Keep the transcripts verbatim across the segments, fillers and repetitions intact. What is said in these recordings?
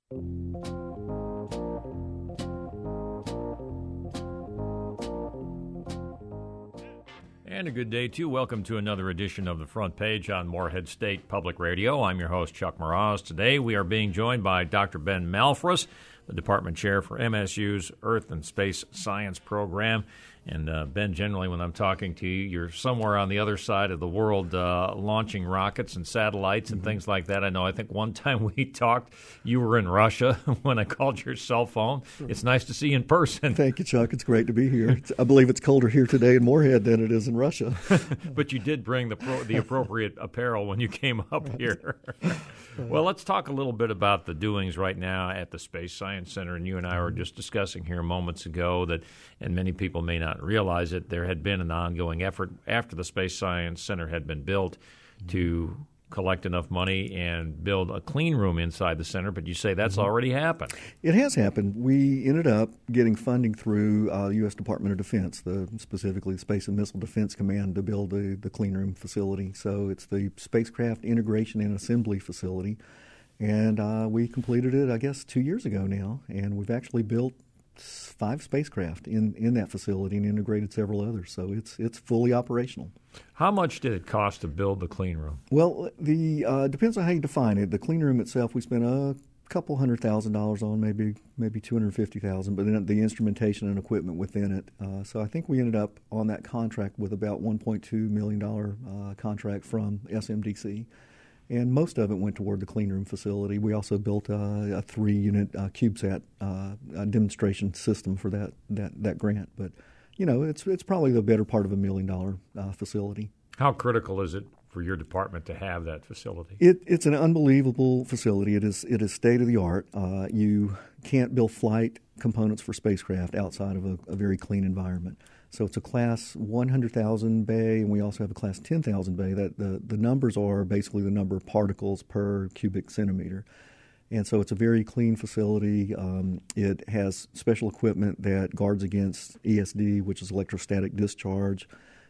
And a good day, too. Welcome to another edition of The Front Page on Morehead State Public Radio. I'm your host, Chuck Mraz. Today we are being joined by Doctor Ben Malphrus, the Department Chair for M S U's Earth and Space Science Program. And, uh, Ben, generally when I'm talking to you, you're somewhere on the other side of the world uh, launching rockets and satellites and mm-hmm. things like that. I know I think one time we talked, you were in Russia when I called your cell phone. It's nice to see you in person. Thank you, Chuck. It's great to be here. It's, I believe it's colder here today in Morehead than it is in Russia. But you did bring the pro- the appropriate apparel when you came up here. Well, let's talk a little bit about the doings right now at the Space Science Center. And you and I were just discussing here moments ago that, and many people may not realize it, there had been an ongoing effort after the Space Science Center had been built to collect enough money and build a clean room inside the center, but you say that's mm-hmm. already happened. It has happened. We ended up getting funding through uh, the U S Department of Defense, the, specifically the Space and Missile Defense Command, to build the, the clean room facility. So it's the Spacecraft Integration and Assembly Facility, and uh, we completed it, I guess, two years ago now, and we've actually built five spacecraft in, in that facility and integrated several others. So it's it's fully operational. How much did it cost to build the clean room? Well, the uh, depends on how you define it. The clean room itself, we spent a couple hundred thousand dollars on, maybe maybe two hundred fifty thousand. But then the instrumentation and equipment within it. Uh, so I think we ended up on that contract with about one point two million dollar uh, contract from S M D C. And most of it went toward the clean room facility. We also built a, a three-unit uh, CubeSat uh, a demonstration system for that, that that grant. But, you know, it's it's probably the better part of a million-dollar uh, facility. How critical is it for your department to have that facility? It, it's an unbelievable facility. It is it is state-of-the-art. Uh, you can't build flight components for spacecraft outside of a, a very clean environment. So it's a class one hundred thousand bay, and we also have a class ten thousand bay. That the, the numbers are basically the number of particles per cubic centimeter. And so it's a very clean facility. Um, it has special equipment that guards against E S D, which is electrostatic discharge.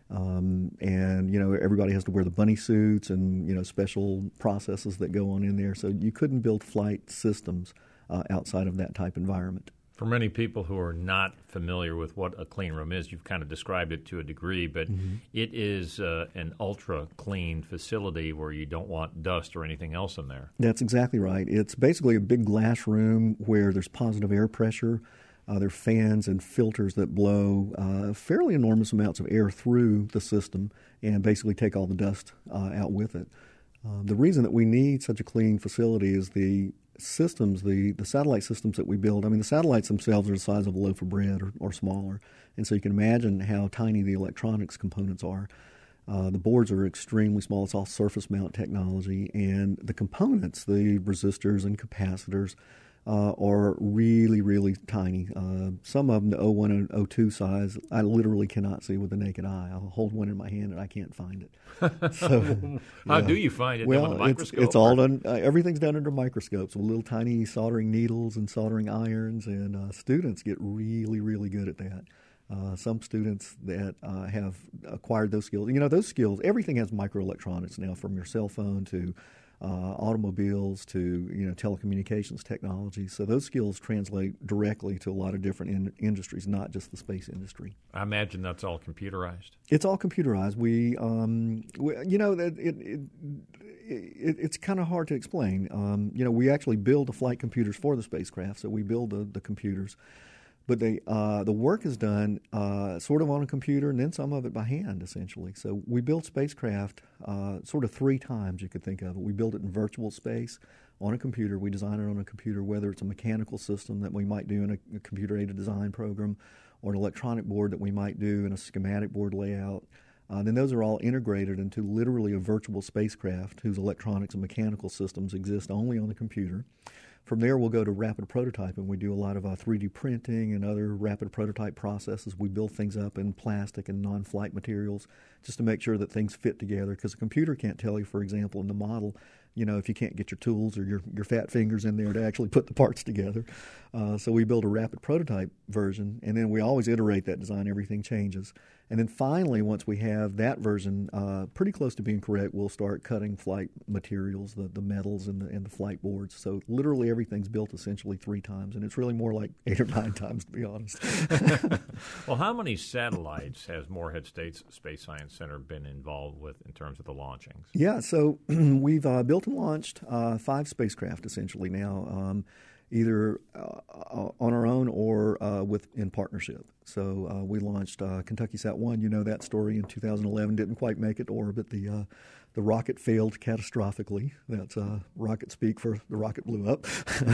Um, and, you know, everybody has to wear the bunny suits and, you know, special processes that go on in there. So you couldn't build flight systems uh, outside of that type environment. For many people who are not familiar with what a clean room is, you've kind of described it to a degree, but mm-hmm. it is uh, an ultra-clean facility where you don't want dust or anything else in there. That's exactly right. It's basically a big glass room where there's positive air pressure. Uh, there are fans and filters that blow uh, fairly enormous amounts of air through the system and basically take all the dust uh, out with it. Uh, the reason that we need such a clean facility is the systems, the, the satellite systems that we build. I mean, the satellites themselves are the size of a loaf of bread or, or smaller, and so you can imagine how tiny the electronics components are. Uh, the boards are extremely small. It's all surface mount technology, and the components, the resistors and capacitors, uh, are really, really tiny. Uh, some of them, the oh one and oh two size, I literally cannot see with the naked eye. I'll hold one in my hand and I can't find it. So, How yeah. do you find it? Well, with a microscope? It's, it's all done. Uh, everything's done under microscopes with little tiny soldering needles and soldering irons, and uh, students get really, really good at that. Uh, some students that uh, have acquired those skills, you know, those skills, everything has microelectronics now, from your cell phone to uh, automobiles to, you know, telecommunications technology. So those skills translate directly to a lot of different in- industries, not just the space industry. I imagine that's all computerized. It's all computerized. We, um, we you know, it, it, it, it it's kind of hard to explain. Um, you know, we actually build the flight computers for the spacecraft, so we build the, the computers. But they, uh, the work is done uh, sort of on a computer and then some of it by hand, essentially. So we build spacecraft uh, sort of three times, you could think of it. We build it in virtual space on a computer. We design it on a computer, whether it's a mechanical system that we might do in a, a computer-aided design program or an electronic board that we might do in a schematic board layout. Uh, then those are all integrated into literally a virtual spacecraft whose electronics and mechanical systems exist only on the computer. From there, we'll go to rapid prototyping. We do a lot of uh, three D printing and other rapid prototype processes. We build things up in plastic and non-flight materials just to make sure that things fit together, because a computer can't tell you, for example, in the model, you know, if you can't get your tools or your, your fat fingers in there to actually put the parts together. Uh, so we build a rapid prototype version, and then we always iterate that design. Everything changes. And then finally, once we have that version uh, pretty close to being correct, we'll start cutting flight materials, the, the metals and the, and the flight boards. So literally everything's built essentially three times, and it's really more like eight or nine times, to be honest. Well, how many satellites has Morehead State Space Science Center been involved with in terms of the launchings? Yeah, so we've uh, built and launched uh, five spacecraft essentially now. Um, either uh, on our own or uh, with in partnership. So uh, we launched uh, Kentucky Sat one. You know that story in two thousand eleven. Didn't quite make it to orbit. The uh, the rocket failed catastrophically. That's uh, rocket speak for the rocket blew up.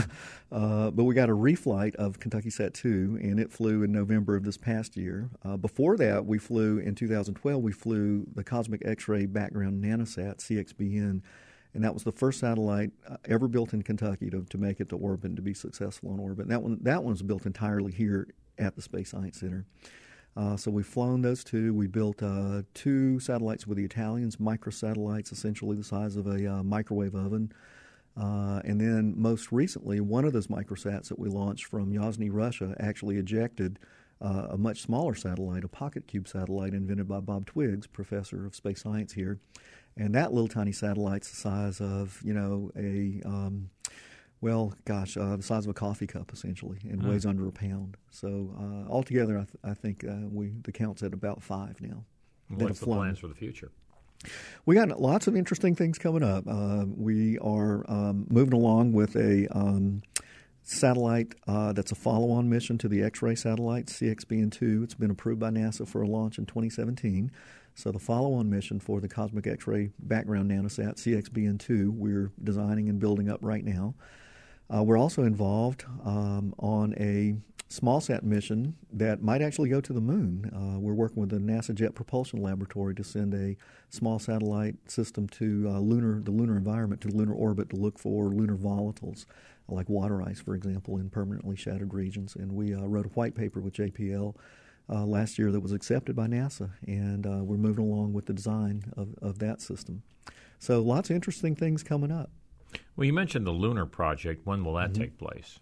uh, but we got a reflight of Kentucky Sat two, and it flew in November of this past year. Uh, before that, we flew in two thousand twelve. We flew the Cosmic X-ray Background Nanosat, C X B N. And that was the first satellite uh, ever built in Kentucky to, to make it to orbit and to be successful on orbit. And that one, that one was built entirely here at the Space Science Center. Uh, so we've flown those two. We built uh, two satellites with the Italians, microsatellites, essentially the size of a uh, microwave oven. Uh, and then most recently, one of those microsats that we launched from Yuzhny, Russia, actually ejected uh, a much smaller satellite, a pocket cube satellite invented by Bob Twiggs, professor of space science here. And that little tiny satellite's the size of, you know, a, um, well, gosh, uh, the size of a coffee cup, essentially, and mm. weighs under a pound. So uh, altogether, I, th- I think uh, we the count's at about five now. What's the plans for the future? We got lots of interesting things coming up. Uh, we are um, moving along with a um, satellite uh, that's a follow-on mission to the X-ray satellite, C X B N two. It's been approved by NASA for a launch in twenty seventeen. So the follow-on mission for the Cosmic X-ray Background Nanosat, C X B N two, we're designing and building up right now. Uh, we're also involved um, on a small-sat mission that might actually go to the moon. Uh, we're working with the NASA Jet Propulsion Laboratory to send a small satellite system to uh, lunar, the lunar environment, to lunar orbit to look for lunar volatiles, like water ice, for example, in permanently shattered regions. And we uh, wrote a white paper with J P L Uh, last year that was accepted by NASA, and uh, we're moving along with the design of, of that system. So lots of interesting things coming up. Well, you mentioned the lunar project. When will that mm-hmm. take place?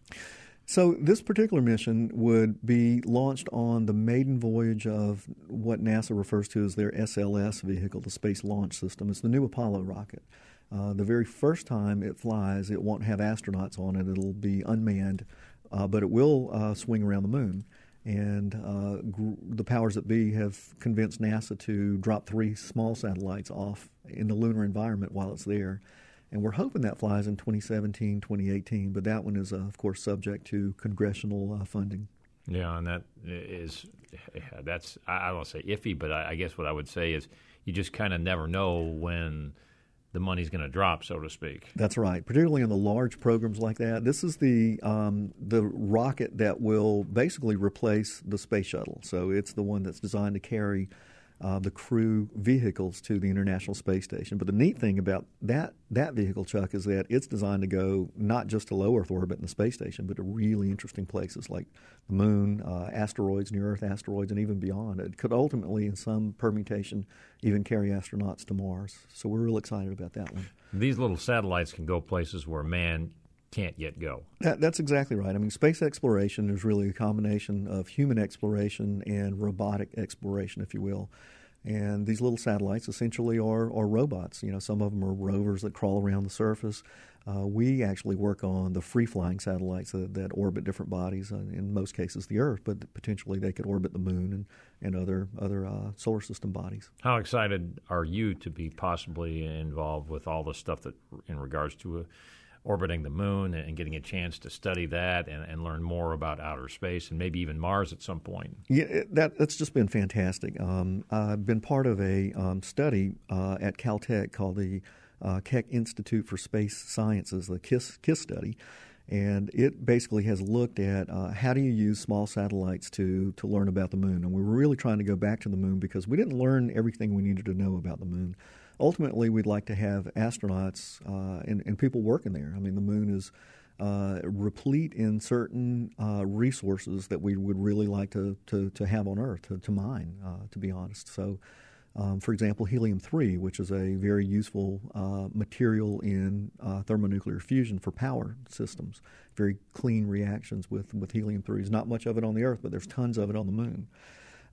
So this particular mission would be launched on the maiden voyage of what NASA refers to as their S L S vehicle, the Space Launch System. It's the new Apollo rocket. Uh, the very first time it flies, it won't have astronauts on it. It'll be unmanned, uh, but it will uh, swing around the moon. And uh, gr- the powers that be have convinced NASA to drop three small satellites off in the lunar environment while it's there. And we're hoping that flies in twenty seventeen, twenty eighteen, but that one is, uh, of course, subject to congressional uh, funding. Yeah, and that is, that's, I don't want to say iffy, but I, I guess what I would say is you just kind of never know when the money's going to drop, so to speak. That's right, particularly in the large programs like that. This is the um, the rocket that will basically replace the space shuttle. So it's the one that's designed to carry uh, the crew vehicles to the International Space Station. But the neat thing about that that vehicle, Chuck, is that it's designed to go not just to low Earth orbit in the space station, but to really interesting places like the moon, uh, asteroids, near-Earth asteroids, and even beyond. It could ultimately, in some permutation, even carry astronauts to Mars. So we're real excited about that one. These little satellites can go places where man can't yet go. That, that's exactly right. I mean, space exploration is really a combination of human exploration and robotic exploration, if you will. And these little satellites essentially are, are robots. You know, some of them are rovers that crawl around the surface. Uh, we actually work on the free-flying satellites that, that orbit different bodies, uh, in most cases the Earth, but potentially they could orbit the moon and, and other, other uh, solar system bodies. How excited are you to be possibly involved with all the stuff that in regards to uh, orbiting the moon and getting a chance to study that and, and learn more about outer space and maybe even Mars at some point? Yeah, that, that's just been fantastic. Um, I've been part of a um, study uh, at Caltech called the uh, Keck Institute for Space Sciences, the KISS, KISS study, and it basically has looked at uh, how do you use small satellites to, to learn about the moon. And we were really trying to go back to the moon because we didn't learn everything we needed to know about the moon. Ultimately, we'd like to have astronauts uh, and, and people working there. I mean, the moon is uh, replete in certain uh, resources that we would really like to, to, to have on Earth, to, to mine, uh, to be honest. So, um, for example, helium three, which is a very useful uh, material in uh, thermonuclear fusion for power systems, very clean reactions with, with helium three. There's not much of it on the Earth, but there's tons of it on the moon.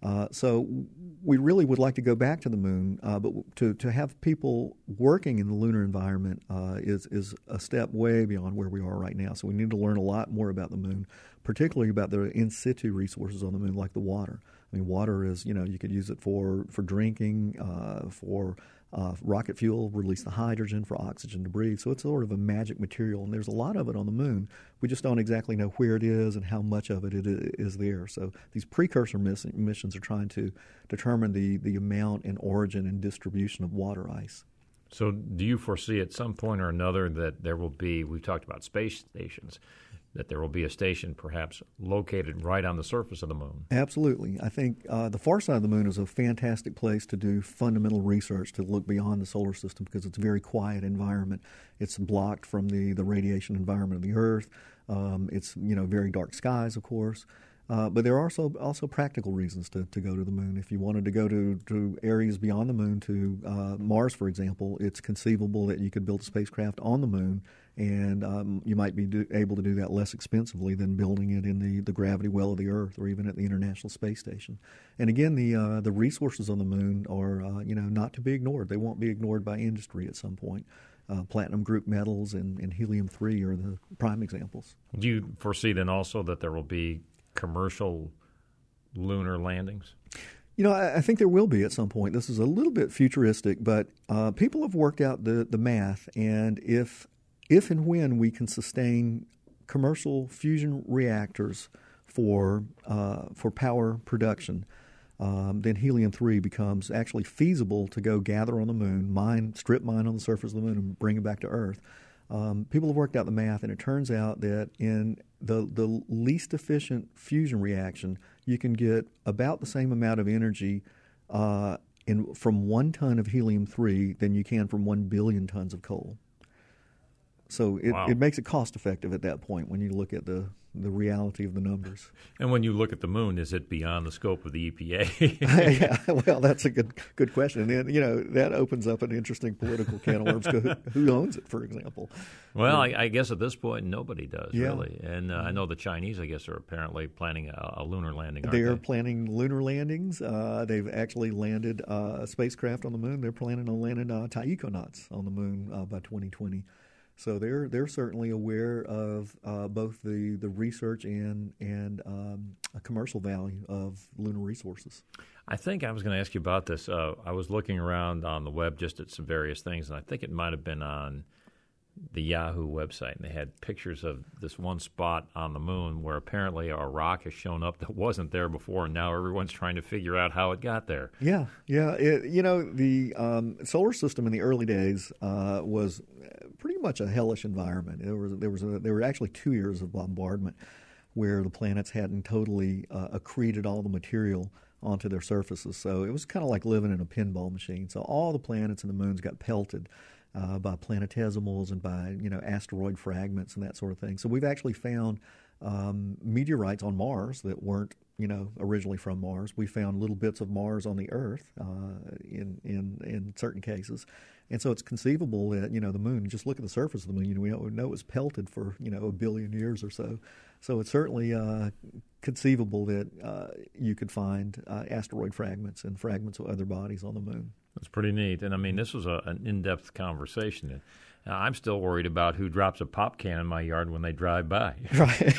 Uh, so we really would like to go back to the moon, uh, but to, to have people working in the lunar environment uh, is, is a step way beyond where we are right now. So we need to learn a lot more about the moon, particularly about the in situ resources on the moon, like the water. I mean, water is, you know, you could use it for, for drinking, uh, for uh, rocket fuel, release the hydrogen for oxygen to breathe. So it's sort of a magic material, and there's a lot of it on the moon. We just don't exactly know where it is and how much of it, it is there. So these precursor miss- missions are trying to determine the, the amount and origin and distribution of water ice. So do you foresee at some point or another that there will be, we've talked about space stations, that there will be a station perhaps located right on the surface of the moon? Absolutely. I think uh, the far side of the moon is a fantastic place to do fundamental research, to look beyond the solar system, because it's a very quiet environment. It's blocked from the, the radiation environment of the Earth. Um, it's, you know, very dark skies, of course. Uh, but there are also also practical reasons to, to go to the moon. If you wanted to go to, to areas beyond the moon, to uh, Mars, for example, it's conceivable that you could build a spacecraft on the moon, and um, you might be do, able to do that less expensively than building it in the, the gravity well of the Earth or even at the International Space Station. And again, the uh, the resources on the moon are uh, you know not to be ignored. They won't be ignored by industry at some point. Uh, platinum group metals and, and helium three are the prime examples. Do you foresee then also that there will be commercial lunar landings? You know, I, I think there will be at some point. This is a little bit futuristic, but uh, people have worked out the, the math, and if if and when we can sustain commercial fusion reactors for uh, for power production, um, then helium three becomes actually feasible to go gather on the moon, mine, strip mine on the surface of the moon, and bring it back to Earth. Um, people have worked out the math, and it turns out that in the the least efficient fusion reaction, you can get about the same amount of energy uh, in from one ton of helium three than you can from one billion tons of coal. So it, wow. it makes it cost effective at that point when you look at the, the reality of the numbers. And when you look at the moon, is it beyond the scope of the E P A? Yeah, well, that's a good good question. And, you know, that opens up an interesting political can of worms. Who, who owns it, for example? Well, yeah. I, I guess at this point, nobody does, yeah. really. And uh, I know the Chinese, I guess, are apparently planning a, a lunar landing, aren't They're they? planning lunar landings. Uh, they've actually landed uh, a spacecraft on the moon. They're planning on landing uh, taikonauts on the moon uh, by twenty twenty. So they're they're certainly aware of uh, both the, the research and and um, a commercial value of lunar resources. I think I was going to ask you about this. Uh, I was looking around on the web just at some various things, and I think it might have been on the Yahoo website, and they had pictures of this one spot on the moon where apparently a rock has shown up that wasn't there before, and now everyone's trying to figure out how it got there. Yeah, yeah. It, you know, the um, solar system in the early days uh, was pretty much a hellish environment. There was there was a, there were actually two years of bombardment where the planets hadn't totally uh, accreted all the material onto their surfaces. So it was kind of like living in a pinball machine. So all the planets and the moons got pelted Uh, by planetesimals and by, you know, asteroid fragments and that sort of thing. So we've actually found um, meteorites on Mars that weren't, you know, originally from Mars. We found little bits of Mars on the Earth uh, in, in in certain cases. And so it's conceivable that, you know, the moon, just look at the surface of the moon, you know, we know, we know it was pelted for, you know, a billion years or so. So it's certainly uh, conceivable that uh, you could find uh, asteroid fragments and fragments of other bodies on the moon. That's pretty neat. And, I mean, this was a, an in-depth conversation. Now, I'm still worried about who drops a pop can in my yard when they drive by. Right.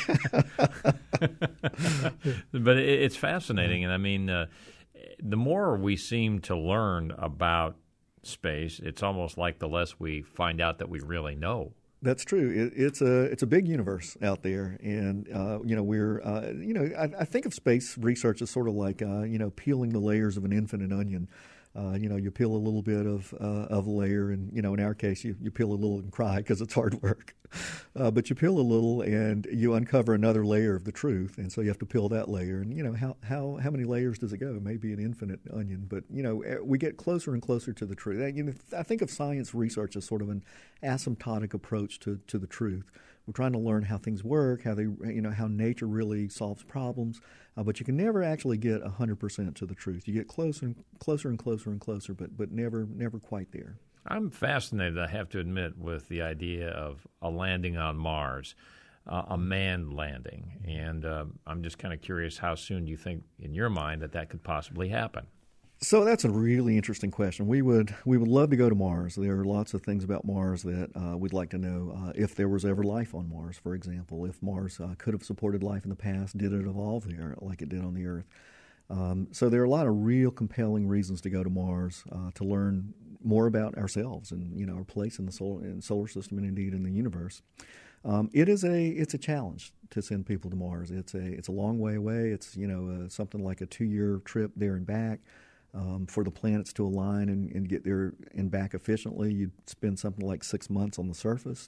But it, it's fascinating. And, I mean, uh, the more we seem to learn about space, it's almost like the less we find out that we really know. That's true. It, it's a it's a big universe out there, and uh, you know we're uh, you know I, I think of space research as sort of like uh, you know peeling the layers of an infinite onion. Uh, you know, you peel a little bit of uh, of a layer, and you know, in our case, you, you peel a little and cry because it's hard work. Uh, but you peel a little, and you uncover another layer of the truth, and so you have to peel that layer. And you know, how how how many layers does it go? Maybe an infinite onion, but you know, we get closer and closer to the truth. You know, I think of science research as sort of an asymptotic approach to to the truth. We're trying to learn how things work, how they, you know, how nature really solves problems, uh, but you can never actually get a hundred percent to the truth. You get closer and closer and closer and closer, but but never never quite there. I'm fascinated, I have to admit, with the idea of a landing on Mars. uh, a manned landing. And uh, I'm just kind of curious how soon you think, in your mind, that that could possibly happen. So that's a really interesting question. We would we would love to go to Mars. There are lots of things about Mars that uh, we'd like to know. Uh, if there was ever life on Mars, for example, if Mars uh, could have supported life in the past, did it evolve there like it did on the Earth? Um, so there are a lot of real compelling reasons to go to Mars uh, to learn more about ourselves and you know our place in the solar, in solar system and indeed in the universe. Um, it is a it's a challenge to send people to Mars. It's a it's a long way away. It's you know uh, something like a two year trip there and back. Um, for the planets to align and, and get there and back efficiently, you'd spend something like six months on the surface.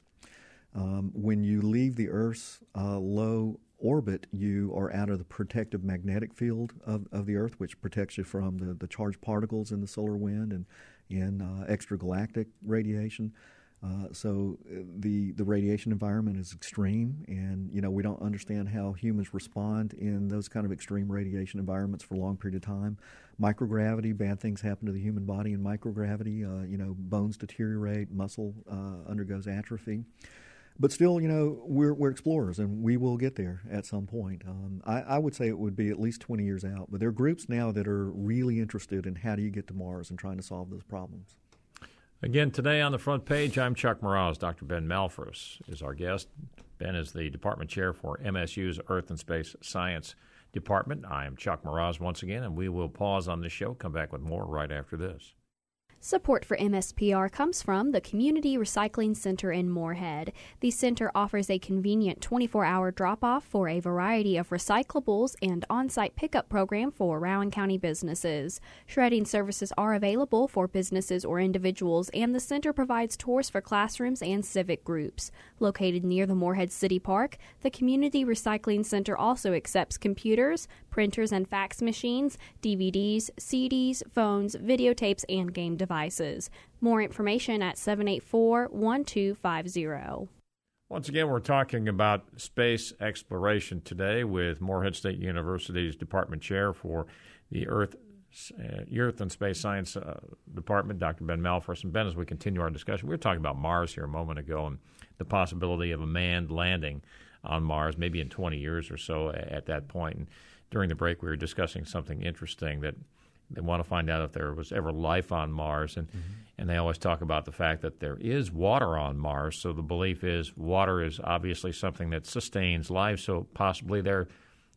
Um, when you leave the Earth's uh, low orbit, you are out of the protective magnetic field of, of the Earth, which protects you from the, the charged particles in the solar wind and in uh, extragalactic radiation. Uh, so the the radiation environment is extreme, and you know we don't understand how humans respond in those kind of extreme radiation environments for a long period of time. Microgravity, bad things happen to the human body in microgravity. Uh, you know, bones deteriorate, muscle uh, undergoes atrophy. But still, you know, we're we're explorers, and we will get there at some point. Um, I, I would say it would be at least twenty years out. But there are groups now that are really interested in how do you get to Mars and trying to solve those problems. Again, today on the front page, I'm Chuck Mroz. Doctor Ben Malphras is our guest. Ben is the department chair for M S U's Earth and Space Science Department. I am Chuck Mroz once again, and we will pause on this show, come back with more right after this. Support for M S P R comes from the Community Recycling Center in Moorhead. The center offers a convenient twenty-four hour drop-off for a variety of recyclables and on-site pickup program for Rowan County businesses. Shredding services are available for businesses or individuals, and the center provides tours for classrooms and civic groups. Located near the Moorhead City Park, the Community Recycling Center also accepts computers, printers and fax machines, D V Ds, C Ds, phones, videotapes, and game devices. devices. More information at seven eight four, one two five zero. Once again, we're talking about space exploration today with Morehead State University's Department Chair for the Earth, uh, Earth and Space Science uh, Department, Doctor Ben Malphras. And Ben, as we continue our discussion, we were talking about Mars here a moment ago and the possibility of a manned landing on Mars, maybe in twenty years or so at that point. And during the break, we were discussing something interesting that they want to find out if there was ever life on Mars, and mm-hmm. and they always talk about the fact that there is water on Mars. So the belief is water is obviously something that sustains life. So possibly there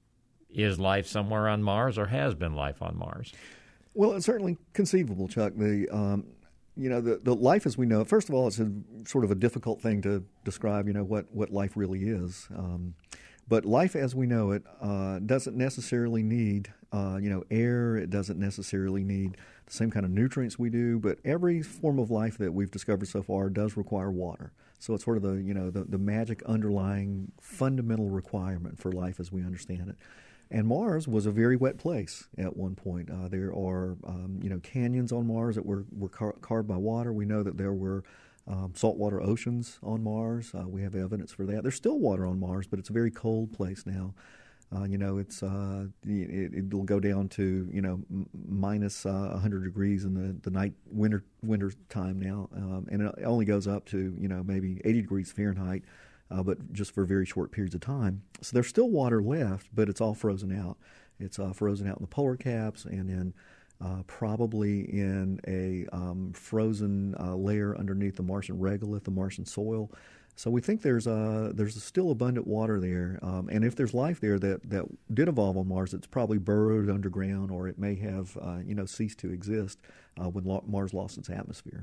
is life somewhere on Mars, or has been life on Mars. Well, it's certainly conceivable, Chuck. The um, you know the, the life as we know it. First of all, it's a sort of a difficult thing to describe. You know what what life really is. Um, But life as we know it uh, doesn't necessarily need, uh, you know, air. It doesn't necessarily need the same kind of nutrients we do. But every form of life that we've discovered so far does require water. So it's sort of the, you know, the, the magic underlying fundamental requirement for life as we understand it. And Mars was a very wet place at one point. Uh, there are, um, you know, canyons on Mars that were, were car- carved by water. We know that there were Um, saltwater oceans on Mars. Uh, we have evidence for that. There's still water on Mars, but it's a very cold place now. Uh, you know, it's uh, it, it'll go down to you know m- minus uh, one hundred degrees in the, the night winter winter time now, um, and it only goes up to you know maybe eighty degrees Fahrenheit, uh, but just for very short periods of time. So there's still water left, but it's all frozen out. It's uh, frozen out in the polar caps and in Uh, probably in a um, frozen uh, layer underneath the Martian regolith, the Martian soil. So we think there's a, there's a still abundant water there. Um, and if there's life there that, that did evolve on Mars, it's probably burrowed underground, or it may have uh, you know ceased to exist uh, when lo- Mars lost its atmosphere.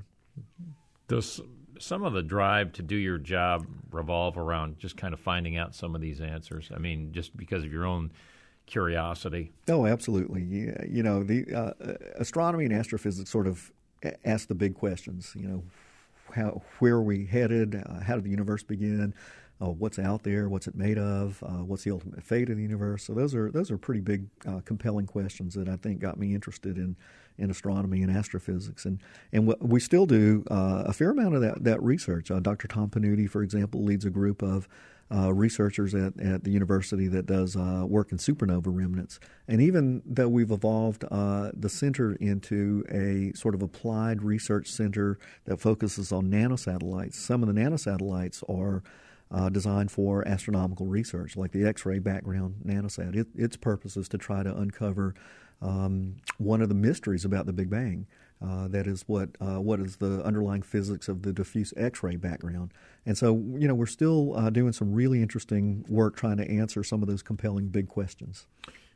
Does some of the drive to do your job revolve around just kind of finding out some of these answers? I mean, just because of your own curiosity? Oh, absolutely. Yeah, you know, the uh, astronomy and astrophysics sort of ask the big questions. You know, how, where are we headed? Uh, how did the universe begin? Uh, what's out there? What's it made of? Uh, what's the ultimate fate of the universe? So those are those are pretty big, uh, compelling questions that I think got me interested in, in astronomy and astrophysics. And and what we still do uh, a fair amount of that that research. Uh, Doctor Tom Panuti, for example, leads a group of Uh, researchers at, at the university that does uh, work in supernova remnants. And even though we've evolved uh, the center into a sort of applied research center that focuses on nanosatellites, some of the nanosatellites are uh, designed for astronomical research, like the X-ray background nanosat. It, its purpose is to try to uncover um, one of the mysteries about the Big Bang. Uh, that is what uh, what is the underlying physics of the diffuse X-ray background. And so, you know, we're still uh, doing some really interesting work trying to answer some of those compelling big questions.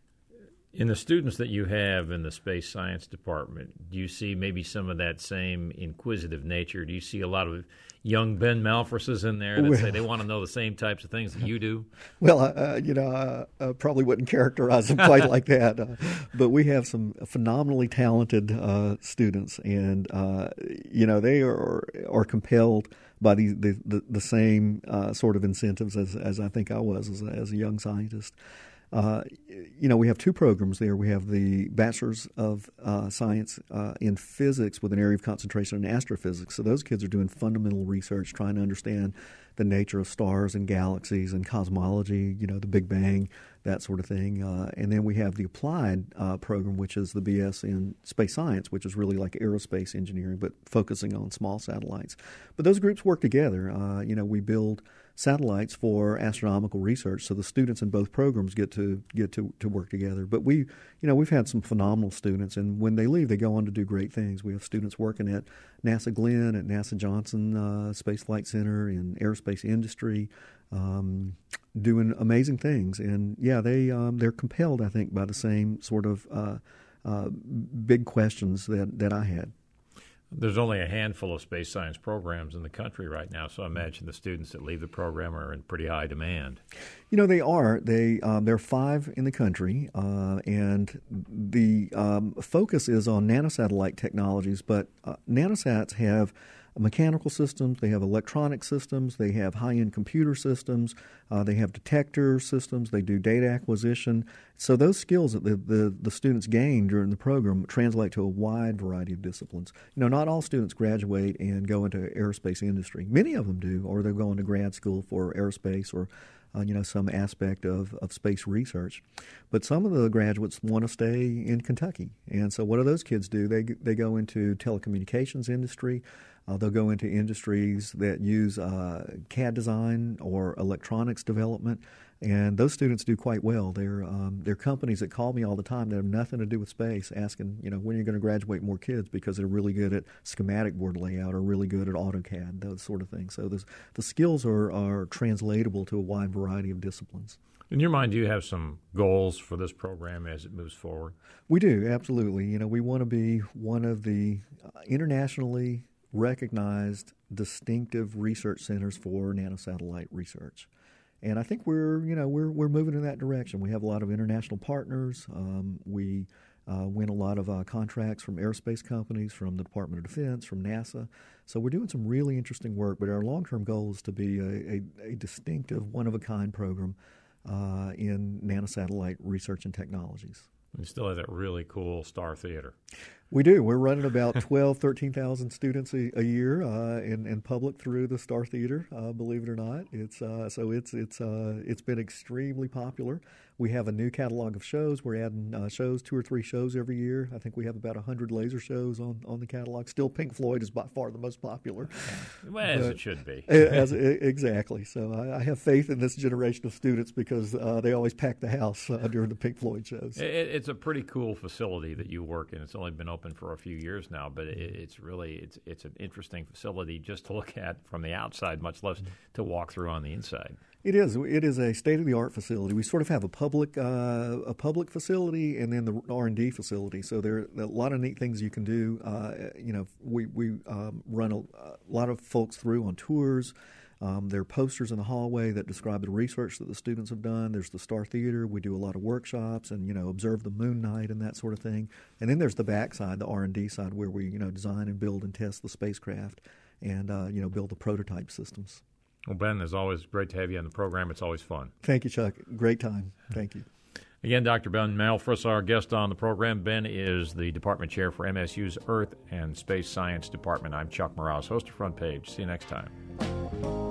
In the students that you have in the space science department, do you see maybe some of that same inquisitive nature? Do you see a lot of young Ben Malfruses in there that well, say they want to know the same types of things that you do? Well, uh, you know, I uh, probably wouldn't characterize them quite like that. Uh, but we have some phenomenally talented uh, students, and, uh, you know, they are are compelled by the, the, the, the same uh, sort of incentives as, as I think I was as a, as a young scientist. Uh, you know, we have two programs there. We have the Bachelor's of uh, Science uh, in Physics with an area of concentration in astrophysics. So those kids are doing fundamental research, trying to understand the nature of stars and galaxies and cosmology, you know, the Big Bang, that sort of thing. Uh, and then we have the Applied uh, program, which is the B S in Space Science, which is really like aerospace engineering, but focusing on small satellites. But those groups work together. Uh, you know, we build satellites for astronomical research, so the students in both programs get to get to, to work together. But we, you know, we've had some phenomenal students, and when they leave, they go on to do great things. We have students working at NASA Glenn, at NASA Johnson uh, Space Flight Center, in aerospace industry, um, doing amazing things. And yeah, they um, they're compelled, I think, by the same sort of uh, uh, big questions that that I had. There's only a handful of space science programs in the country right now, so I imagine the students that leave the program are in pretty high demand. You know, they are. They um, there are five in the country, uh, and the um, focus is on nanosatellite technologies. But uh, nanosats have mechanical systems, they have electronic systems, they have high-end computer systems, uh, they have detector systems, they do data acquisition. So those skills that the, the, the students gain during the program translate to a wide variety of disciplines. You know, not all students graduate and go into aerospace industry. Many of them do, or they'll go into grad school for aerospace or Uh, you know, some aspect of, of space research. But some of the graduates want to stay in Kentucky. And so what do those kids do? They they go into telecommunications industry. Uh, they'll go into industries that use uh, C A D design or electronics development. And those students do quite well. They're, um, they're companies that call me all the time that have nothing to do with space, asking, you know, when are you going to graduate more kids, because they're really good at schematic board layout or really good at AutoCAD, those sort of things. So this, the skills are, are translatable to a wide variety of disciplines. In your mind, do you have some goals for this program as it moves forward? We do, absolutely. You know, we want to be one of the internationally recognized distinctive research centers for nanosatellite research. And I think we're, you know, we're we're moving in that direction. We have a lot of international partners. Um, we uh, win a lot of uh, contracts from aerospace companies, from the Department of Defense, from NASA. So we're doing some really interesting work. But our long-term goal is to be a, a, a distinctive, one-of-a-kind program uh, in nanosatellite research and technologies. And still have that really cool Star Theater. We do. We're running about twelve, thirteen thousand students a, a year uh, in, in public through the Star Theater. Uh, believe it or not, it's uh, so it's it's uh, it's been extremely popular. We have a new catalog of shows. We're adding uh, shows, two or three shows every year. I think we have about a hundred laser shows on, on the catalog. Still, Pink Floyd is by far the most popular. Well, as but, it should be. as, exactly. So I, I have faith in this generation of students because uh, they always pack the house uh, during the Pink Floyd shows. It, it's a pretty cool facility that you work in. It's only been open for a few years now, but it, it's really it's it's an interesting facility just to look at from the outside, much less to walk through on the inside. It is. It is a state-of-the-art facility. We sort of have a public uh, a public facility and then the R and D facility. So there are a lot of neat things you can do. Uh, you know, we we um, run a, a lot of folks through on tours. Um, there are posters in the hallway that describe the research that the students have done. There's the Star Theater. We do a lot of workshops and, you know, observe the moon night and that sort of thing. And then there's the back side, the R and D side, where we, you know, design and build and test the spacecraft and, uh, you know, build the prototype systems. Well, Ben, it's always great to have you on the program. It's always fun. Thank you, Chuck. Great time. Thank you. Again, Doctor Ben Malfrus, our guest on the program. Ben is the Department Chair for M S U's Earth and Space Science Department. I'm Chuck Moroz, host of Front Page. See you next time.